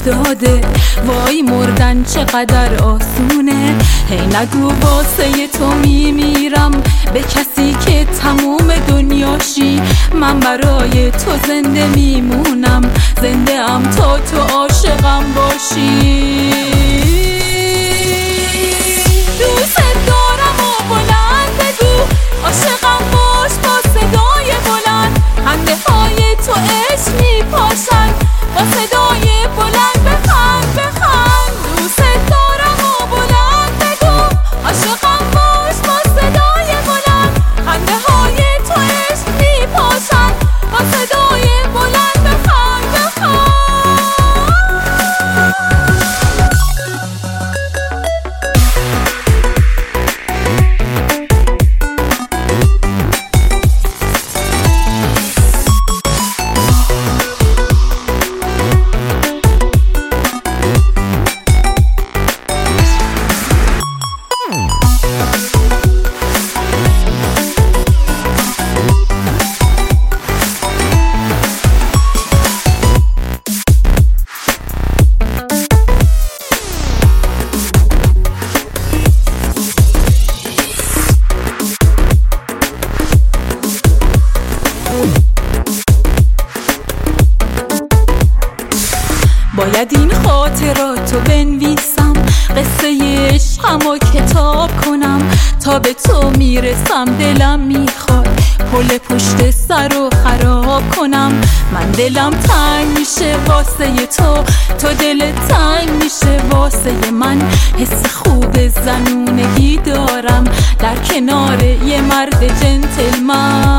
افتاده. وای مردن چقدر آسونه، هی نگو واسه تو میمیرم به کسی که تموم دنیاشی. من برای تو زنده میمونم، زنده ام تا تو عاشقم باشی. دوست دارم و بلند بگو، عاشقم باش با صدای بلند. خنده های تو عشق میپاشن، با صدای بلند بخند بخند. دوست دارم و بلند بگو، عاشقم باش با صدای بلند. خنده های تو عشق میپاشن، با صدای بلند بخند بخند. باید این خاطراتو بنویسم، قصه عشقمو کتاب کنم. تا به تو میرسم دلم میخواد پل پشت سر رو خراب کنم. من دلم تنگ میشه واسه تو دلت تنگ میشه واسه من. حس خوب زنونگی دارم در کنار یه مرد جنتلمن.